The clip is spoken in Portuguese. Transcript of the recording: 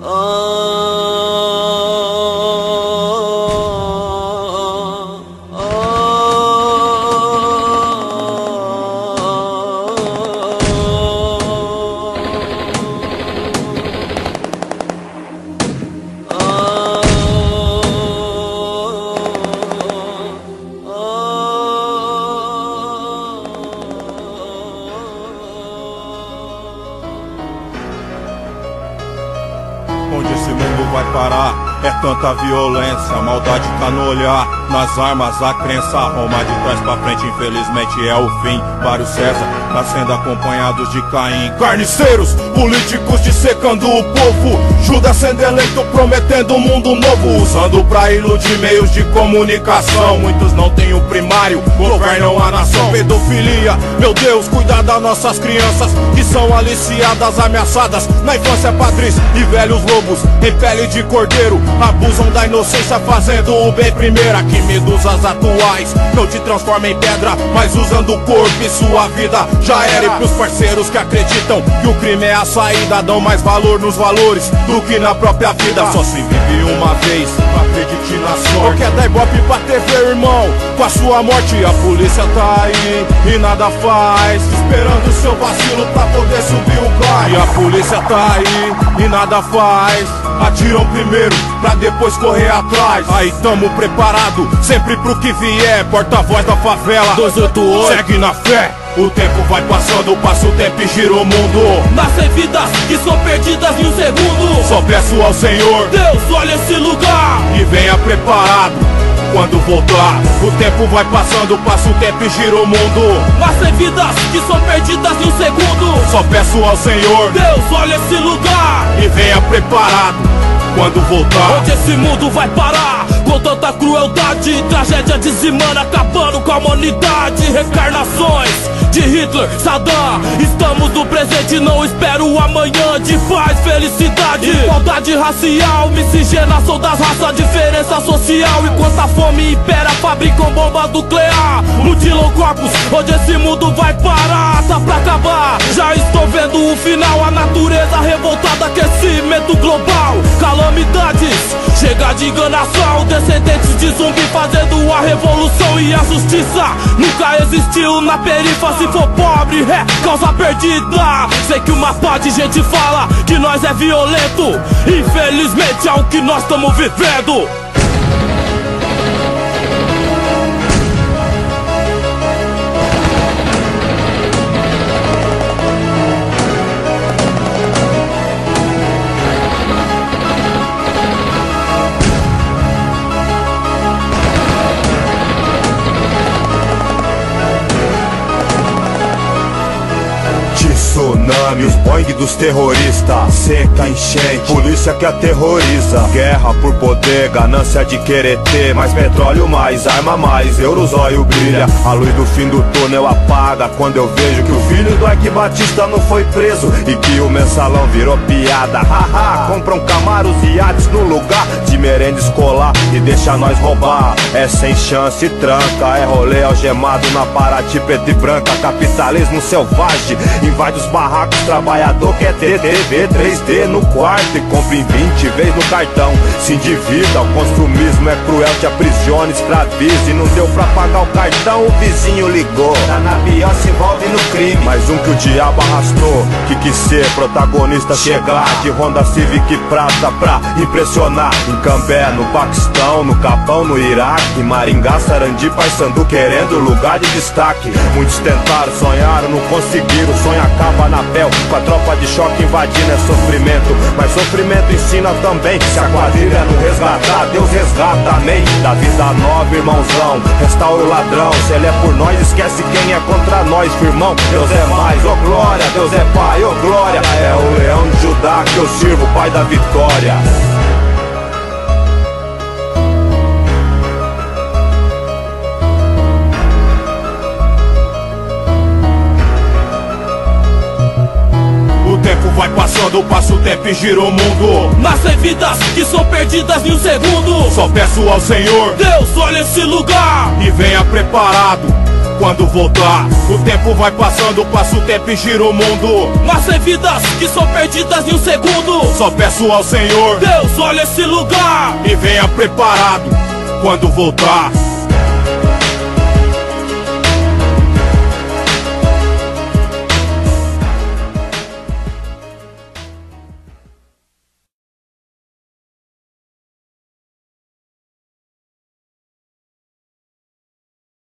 Onde esse mundo vai parar? É tanta violência, a maldade tá no olhar. Nas armas a crença, Roma de trás pra frente infelizmente é o fim. Mário César tá sendo acompanhados de Caim. Carniceiros, políticos dissecando o povo. Judas sendo eleito prometendo um mundo novo, usando pra iludir meios de comunicação. Muitos não têm o primário, governam a nação. Pedofilia, meu Deus, cuida das nossas crianças que são aliciadas, ameaçadas na infância. Patrícia e velhos lobos em pele de cordeiro abusam da inocência fazendo o bem primeiro. Aqui medusas atuais não te transformam em pedra, mas usando o corpo e sua vida já era. E pros parceiros que acreditam que o crime é a saída, dão mais valor nos valores do que na própria vida. Só se vive uma vez, acredite na sorte. Ou quer dar ibope pra TV, irmão? Com a sua morte a polícia tá aí e nada faz, esperando o seu vacilo pra poder subir o gás. E a polícia tá aí e nada faz, atiram primeiro pra depois correr atrás. Aí tamo preparado sempre pro que vier, porta-voz da favela 288, segue na fé. O tempo vai passando, passa o tempo e gira o mundo. Nascem vidas que são perdidas em um segundo. Só peço ao Senhor, Deus, olha esse lugar e venha preparado quando voltar. O tempo vai passando, passa o tempo e gira o mundo. Nascem vidas que são perdidas em um segundo. Só peço ao Senhor, Deus, olha esse lugar e venha preparado quando voltar. Onde esse mundo vai parar? Com tanta crueldade, tragédia dizimando, acabando com a humanidade. Reencarnações de Hitler, Saddam. Estamos no presente, não espero o amanhã. De paz, felicidade, igualdade racial, miscigenação das raças, diferença social. Enquanto a fome impera, fabricam bombas nuclear, mutilam corpos. Onde esse mundo vai parar? Tá pra acabar, já estou vendo o final. A natureza revoltada, aquecimento global, calamidades, chega de enganação. Descendentes de zumbi fazendo a revolução. E a justiça nunca existiu na periferia. Se for pobre, é causa perdida. Sei que uma pá de gente fala que nós é violento. Infelizmente é o que nós estamos vivendo. Tsunami, os Boeing dos terroristas, seca, enchente, polícia que aterroriza. Guerra por poder, ganância de querer ter mais petróleo, mais arma, mais euros, olho brilha. A luz do fim do túnel apaga quando eu vejo que o filho do Ike Batista não foi preso e que o mensalão virou piada. Haha, compram Camaros e iates no lugar de merenda escolar e deixa nós roubar. É sem chance, tranca, é rolê algemado na Paraty preta e branca. Capitalismo selvagem invade os barracos, trabalhador quer ter TV 3D no quarto e compra em 20 vezes no cartão. Se endivida, o consumismo é cruel, te aprisiona, escraviza. E não deu pra pagar o cartão, o vizinho ligou. Tá na pior, se envolve no crime. Mais um que o diabo arrastou, que quis ser protagonista, chegar de Honda Civic prata pra impressionar. Em Cambé, no Paquistão, no Capão, no Iraque, Maringá, Sarandi, Paysandu, querendo lugar de destaque. Muitos tentaram, sonharam, não conseguiram. O sonho acaba na pele, com a tropa de choque invadindo é sofrimento. Mas sofrimento ensina também, se a quadrilha não resgatar, Deus resgata, amém. Da vida nova, irmãozão, restaura o ladrão. Se ele é por nós, esquece quem é contra nós, firmão. Deus é mais, ô glória, Deus é pai, ô glória. É o leão de Judá que eu sirvo, pai da vitória. Vai passando, passa o tempo e gira o mundo. Nascem vidas que são perdidas em um segundo. Só peço ao Senhor, Deus, olha esse lugar e venha preparado quando voltar. O tempo vai passando, passa o tempo e gira o mundo. Mas tem vidas que são perdidas em um segundo. Só peço ao Senhor, Deus, olha esse lugar e venha preparado quando voltar.